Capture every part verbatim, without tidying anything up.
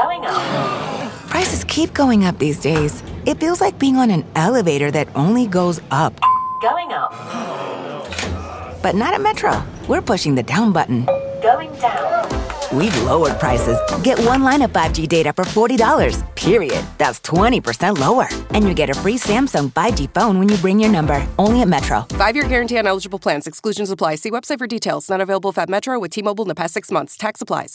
Going up. Prices keep going up these days. It feels like being on an elevator that only goes up. Going up. But not at Metro. We're pushing the down button. Going down. We've lowered prices. Get one line of five G data for forty dollars, period. That's twenty percent lower. And you get a free Samsung five G phone when you bring your number. Only at Metro. Five-year guarantee on eligible plans. Exclusions apply. See website for details. Not available if at Metro with T-Mobile in the past six months. Tax applies.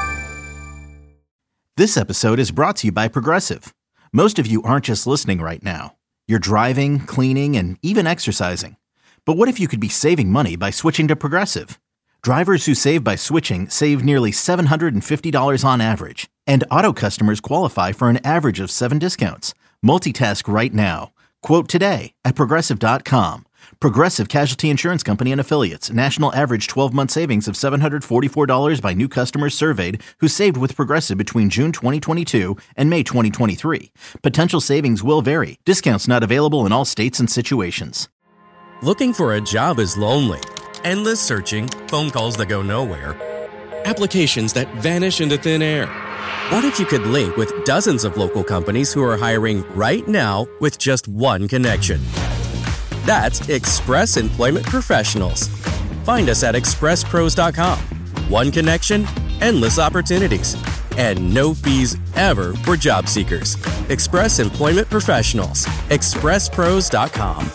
This episode is brought to you by Progressive. Most of you aren't just listening right now. You're driving, cleaning, and even exercising. But what if you could be saving money by switching to Progressive? Drivers who save by switching save nearly seven hundred fifty dollars on average. And auto customers qualify for an average of seven discounts. Multitask right now. Quote today at Progressive dot com. Progressive Casualty Insurance Company and Affiliates. National average twelve-month savings of seven hundred forty-four dollars by new customers surveyed who saved with Progressive between June twenty twenty-two and May twenty twenty-three. Potential savings will vary. Discounts not available in all states and situations. Looking for a job is lonely. Endless searching, phone calls that go nowhere, applications that vanish into thin air. What if you could link with dozens of local companies who are hiring right now with just one connection? That's Express Employment Professionals. Find us at express pros dot com. One connection, endless opportunities, and no fees ever for job seekers. Express Employment Professionals. express pros dot com.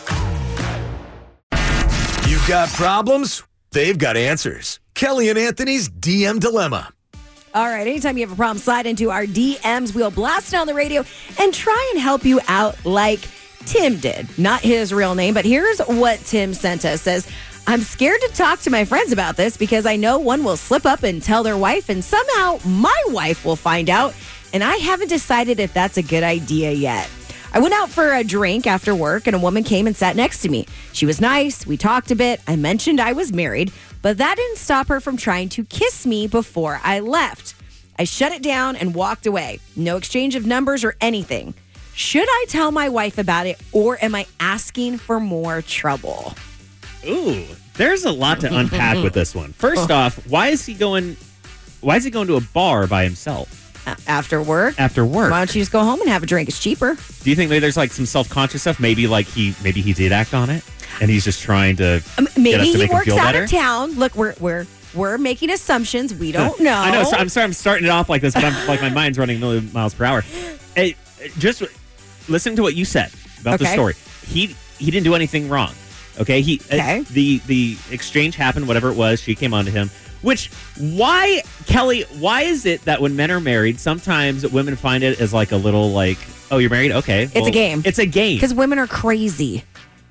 You've got problems? They've got answers. Kelly and Anthony's D M Dilemma. All right, anytime you have a problem, slide into our D Ms. We'll blast it on the radio and try and help you out like Tim did. Not his real name, but here's what Tim sent us. Says, I'm scared to talk to my friends about this because I know one will slip up and tell their wife, and somehow my wife will find out, and I haven't decided if that's a good idea yet. I went out for a drink after work, and a woman came and sat next to me. She was nice. We talked a bit. I mentioned I was married, but that didn't stop her from trying to kiss me before I left. I shut it down and walked away. No exchange of numbers or anything. Should I tell my wife about it, or am I asking for more trouble? Ooh, there's a lot to unpack with this one. First off, why is he going? Why is he going to a bar by himself? After work? After work. Why don't you just go home and have a drink? It's cheaper. Do you think maybe there's like some self-conscious stuff? Maybe like he maybe he did act on it, and he's just trying to um, maybe get us to he make him works feel out better? of town. Look, we're we're we're making assumptions. We don't know. I know. So I'm sorry. I'm starting it off like this, but I'm like my mind's running a million miles per hour. Hey, just listen to what you said about okay. the story. He he didn't do anything wrong. Okay. He okay. Uh, the the exchange happened. Whatever it was, she came on to him. Which, why, Kelly, why is it that when men are married, sometimes women find it as like a little like, oh, you're married? Okay. It's well, a game. It's a game. Because women are crazy.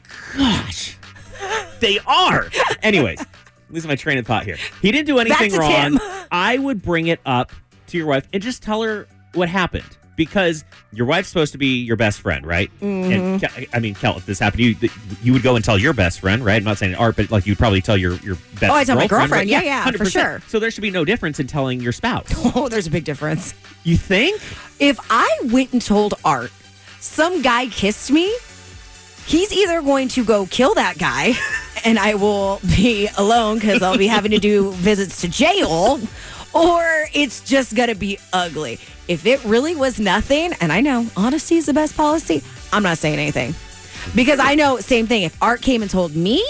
Gosh. They are. Anyways, losing my train of thought here. He didn't do anything wrong. Tim. I would bring it up to your wife and just tell her what happened. Because your wife's supposed to be your best friend, right? Mm-hmm. And I mean, Kel, if this happened to you, you would go and tell your best friend, right? I'm not saying art, but like you'd probably tell your, your best friend. Oh, I tell my girlfriend. Right? Yeah, yeah, for sure. So there should be no difference in telling your spouse. Oh, there's a big difference. You think? If I went and told Art some guy kissed me, he's either going to go kill that guy and I will be alone because I'll be having to do visits to jail, or it's just going to be ugly. If it really was nothing, and I know honesty is the best policy, I'm not saying anything. Because I know, same thing, if Art came and told me,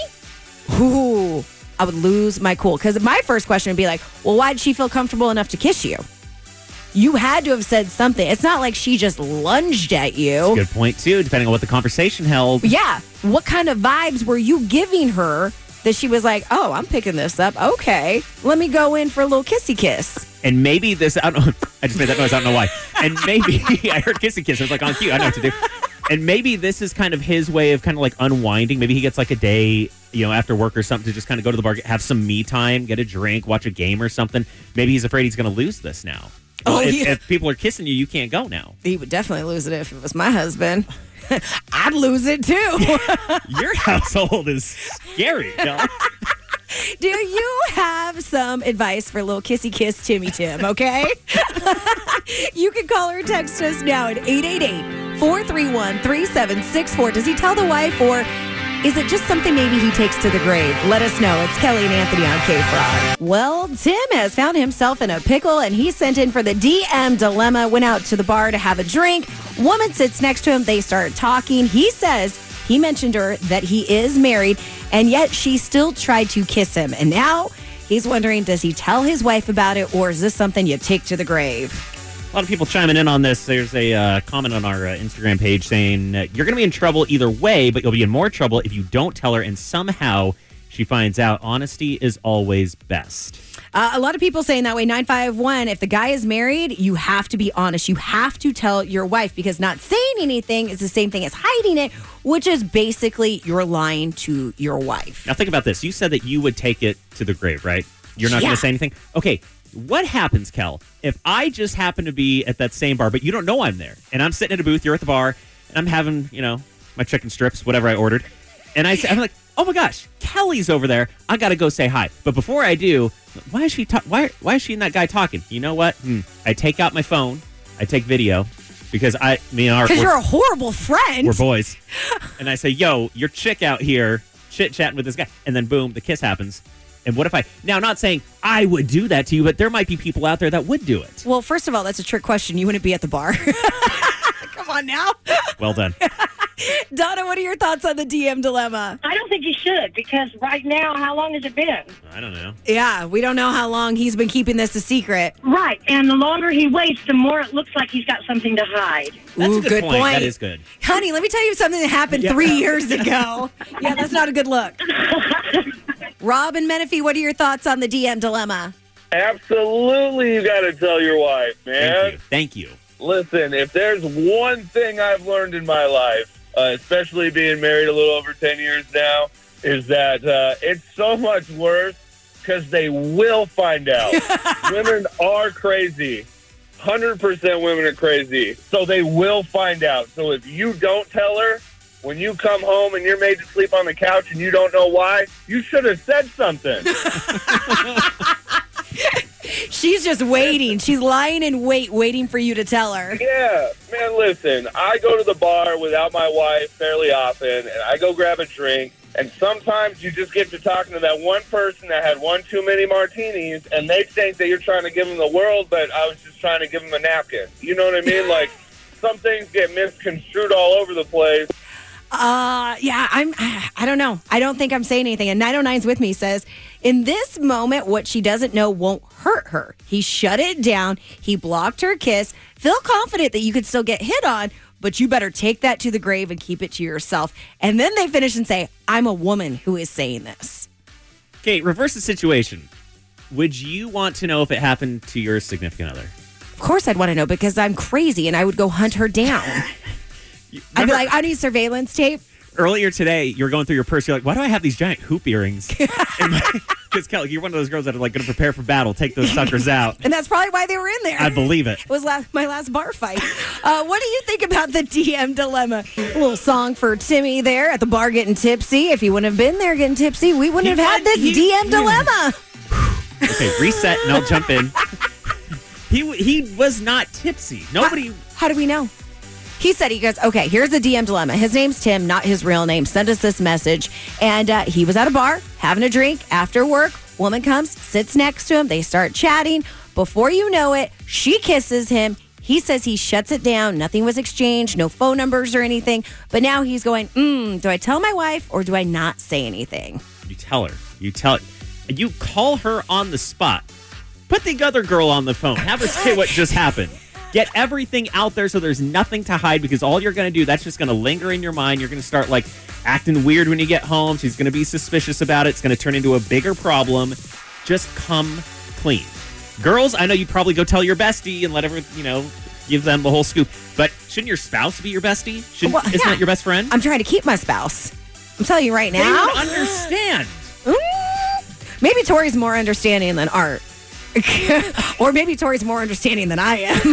ooh, I would lose my cool. Because my first question would be like, well, why did she feel comfortable enough to kiss you? You had to have said something. It's not like she just lunged at you. That's a good point, too, depending on what the conversation held. Yeah. What kind of vibes were you giving her that she was like, oh, I'm picking this up. Okay. Let me go in for a little kissy kiss. And maybe this, I don't know, I just made that noise, I don't know why. And maybe, I heard kissy kiss, I was like, on cue, I know what to do. And maybe this is kind of his way of kind of like unwinding. Maybe he gets like a day, you know, after work or something to just kind of go to the bar, have some me time, get a drink, watch a game or something. Maybe he's afraid he's going to lose this now. Oh, if, yeah. if people are kissing you, you can't go now. He would definitely lose it if it was my husband. I'd lose it too. Your household is scary, Kelly. Do you have some advice for a little kissy kiss Timmy Tim, okay? You can call or text us now at eight eight eight, four three one, three seven six four. Does he tell the wife, or is it just something maybe he takes to the grave? Let us know. It's Kelly and Anthony on K-Frog. Well, Tim has found himself in a pickle, and he sent in for the D M dilemma, went out to the bar to have a drink. Woman sits next to him. They start talking. He says he mentioned her that he is married, and yet she still tried to kiss him. And now he's wondering, does he tell his wife about it, or is this something you take to the grave? A lot of people chiming in on this. There's a uh, comment on our uh, Instagram page saying, uh, you're going to be in trouble either way, but you'll be in more trouble if you don't tell her and somehow she finds out. Honesty is always best. Uh, a lot of people saying that way. nine five one, if the guy is married, you have to be honest. You have to tell your wife, because not saying anything is the same thing as hiding it, which is basically you're lying to your wife. Now think about this. You said that you would take it to the grave, right? You're not Yeah. going to say anything? Okay. What happens, Kel, if I just happen to be at that same bar, but you don't know I'm there, and I'm sitting at a booth, you're at the bar, and I'm having, you know, my chicken strips, whatever I ordered, and I say, I'm like, oh my gosh, Kelly's over there. I got to go say hi. But before I do, why is she ta- why why is she and that guy talking? You know what? Hmm. I take out my phone, I take video, because I, me and our, Because we're, you're a horrible friend. we're boys, and I say, yo, your chick out here chit chatting with this guy, and then boom, the kiss happens. And what if I, now not saying I would do that to you, but there might be people out there that would do it. Well, first of all, that's a trick question. You wouldn't be at the bar. Come on now. Well done. Donna, what are your thoughts on the D M dilemma? I don't think he should, because right now, how long has it been? I don't know. Yeah, we don't know how long he's been keeping this a secret. Right, and the longer he waits, the more it looks like he's got something to hide. That's Ooh, a good, good point. point. That is good. Honey, let me tell you something that happened three years ago. Yeah, that's not a good look. Rob and Menifee, what are your thoughts on the D M dilemma? Absolutely, you got to tell your wife, man. Thank you. Thank you. Listen, if there's one thing I've learned in my life, uh, especially being married a little over ten years now, is that uh, it's so much worse because they will find out. Women are crazy. one hundred percent women are crazy. So they will find out. So if you don't tell her, when you come home and you're made to sleep on the couch and you don't know why, you should have said something. She's just waiting. She's lying in wait, waiting for you to tell her. Yeah, man, listen, I go to the bar without my wife fairly often, and I go grab a drink, and sometimes you just get to talking to that one person that had one too many martinis, and they think that you're trying to give them the world, but I was just trying to give them a napkin. You know what I mean? Like, some things get misconstrued all over the place. Uh, yeah, I'm, I don't know. I don't think I'm saying anything. And nine oh nine's with me says, in this moment, what she doesn't know won't hurt her. He shut it down. He blocked her kiss. Feel confident that you could still get hit on, but you better take that to the grave and keep it to yourself. And then they finish and say, I'm a woman who is saying this. Okay, reverse the situation. Would you want to know if it happened to your significant other? Of course I'd want to know, because I'm crazy and I would go hunt her down. I'd be like, I need surveillance tape. Earlier today, you were going through your purse. You're like, why do I have these giant hoop earrings? Because, Kelly, you're one of those girls that are like going to prepare for battle. Take those suckers out. And that's probably why they were in there. I believe it. It was last, my last bar fight. Uh, what do you think about the D M dilemma? A little song for Timmy there at the bar getting tipsy. If he wouldn't have been there getting tipsy, we wouldn't He have had would- this he- D M dilemma. Okay, reset, and I'll jump in. He he was not tipsy. Nobody. How, how do we know? He said, he goes, okay, here's the D M dilemma. His name's Tim, not his real name. Send us this message. And uh, he was at a bar having a drink after work. Woman comes, sits next to him. They start chatting. Before you know it, she kisses him. He says he shuts it down. Nothing was exchanged, no phone numbers or anything. But now he's going, mm, do I tell my wife or do I not say anything? You tell her. You tell. You call her on the spot. Put the other girl on the phone. Have her say what just happened. Get everything out there so there's nothing to hide, because all you're going to do, that's just going to linger in your mind. You're going to start like acting weird when you get home. She's going to be suspicious about it. It's going to turn into a bigger problem. Just come clean. Girls, I know you probably go tell your bestie and let her, you know, give them the whole scoop. But shouldn't your spouse be your bestie? Shouldn't, Well, isn't yeah. that your best friend? I'm trying to keep my spouse. I'm telling you right They now. would understand. Mm, maybe Tori's more understanding than Art. Or maybe Tori's more understanding than I am.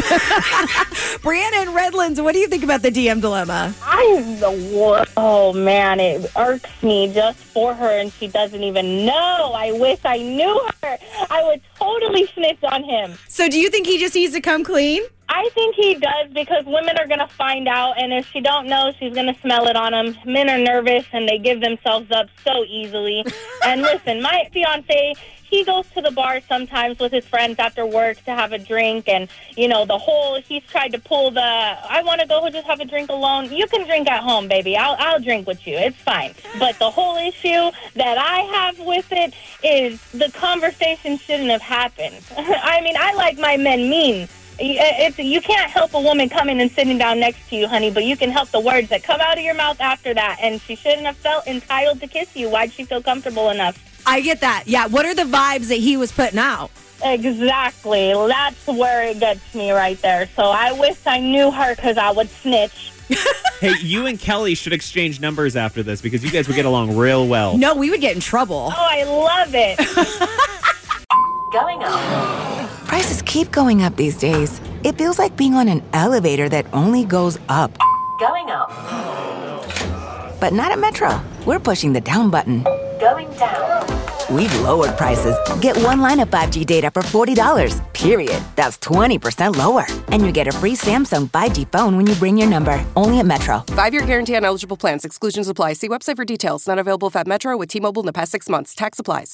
Brianna in Redlands, what do you think about the D M dilemma? I'm the one. Oh, man, it irks me just for her, and she doesn't even know. I wish I knew her. I would totally snitch on him. So do you think he just needs to come clean? I I think he does because women are going to find out, and if she don't know, she's going to smell it on him. Men are nervous, and they give themselves up so easily. And listen, my fiancé, he goes to the bar sometimes with his friends after work to have a drink, and, you know, the whole, he's tried to pull the, I want to go just have a drink alone. You can drink at home, baby. I'll, I'll drink with you. It's fine. But the whole issue that I have with it is the conversation shouldn't have happened. I mean, I like my men mean. It's, you can't help a woman coming and sitting down next to you, honey, but you can help the words that come out of your mouth after that. And she shouldn't have felt entitled to kiss you. Why'd she feel comfortable enough? I get that. Yeah. What are the vibes that he was putting out? Exactly. That's where it gets me right there. So I wish I knew her because I would snitch. Hey, you and Kelly should exchange numbers after this because you guys would get along real well. No, we would get in trouble. Oh, I love it. Going up. Prices keep going up these days. It feels like being on an elevator that only goes up. Going up. But not at Metro. We're pushing the down button. Going down. We've lowered prices. Get one line of five G data for forty dollars, period. That's twenty percent lower. And you get a free Samsung five G phone when you bring your number. Only at Metro. Five-year guarantee on eligible plans. Exclusions apply. See website for details. Not available if at Metro with T-Mobile in the past six months. Tax applies.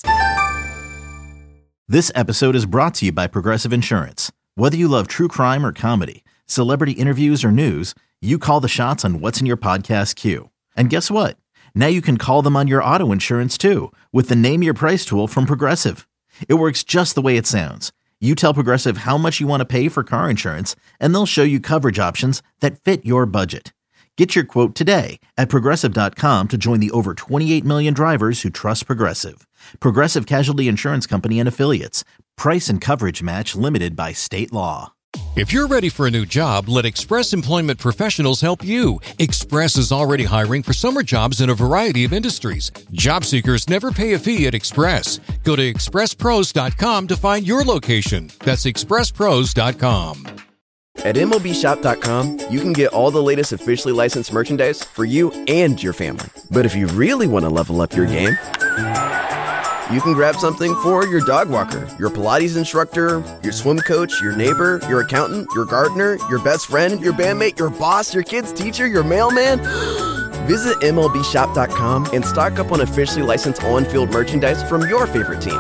This episode is brought to you by Progressive Insurance. Whether you love true crime or comedy, celebrity interviews or news, you call the shots on what's in your podcast queue. And guess what? Now you can call them on your auto insurance too with the Name Your Price tool from Progressive. It works just the way it sounds. You tell Progressive how much you want to pay for car insurance, and they'll show you coverage options that fit your budget. Get your quote today at Progressive dot com to join the over twenty-eight million drivers who trust Progressive. Progressive Casualty Insurance Company and Affiliates. Price and coverage match limited by state law. If you're ready for a new job, let Express Employment Professionals help you. Express is already hiring for summer jobs in a variety of industries. Job seekers never pay a fee at Express. Go to express pros dot com to find your location. That's express pros dot com. At M L B shop dot com, you can get all the latest officially licensed merchandise for you and your family. But if you really want to level up your game, you can grab something for your dog walker, your Pilates instructor, your swim coach, your neighbor, your accountant, your gardener, your best friend, your bandmate, your boss, your kid's teacher, your mailman. Visit M L B shop dot com and stock up on officially licensed on-field merchandise from your favorite teams.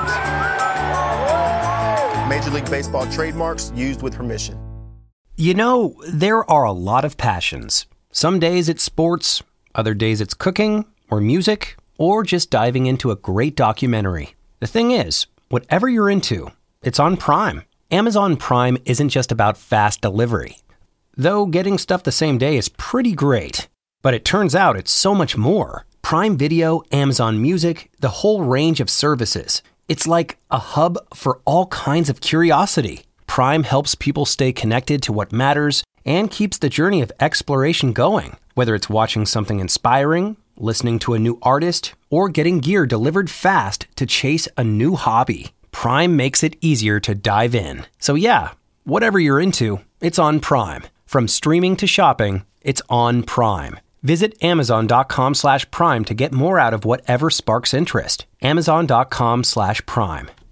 Major League Baseball trademarks used with permission. You know, there are a lot of passions. Some days it's sports, other days it's cooking or music, or just diving into a great documentary. The thing is, whatever you're into, it's on Prime. Amazon Prime isn't just about fast delivery. Though getting stuff the same day is pretty great. But it turns out it's so much more. Prime Video, Amazon Music, the whole range of services. It's like a hub for all kinds of curiosity. Prime helps people stay connected to what matters and keeps the journey of exploration going. Whether it's watching something inspiring, listening to a new artist, or getting gear delivered fast to chase a new hobby, Prime makes it easier to dive in. So yeah, whatever you're into, it's on Prime. From streaming to shopping, it's on Prime. Visit amazon dot com slash prime to get more out of whatever sparks interest. amazon dot com slash prime.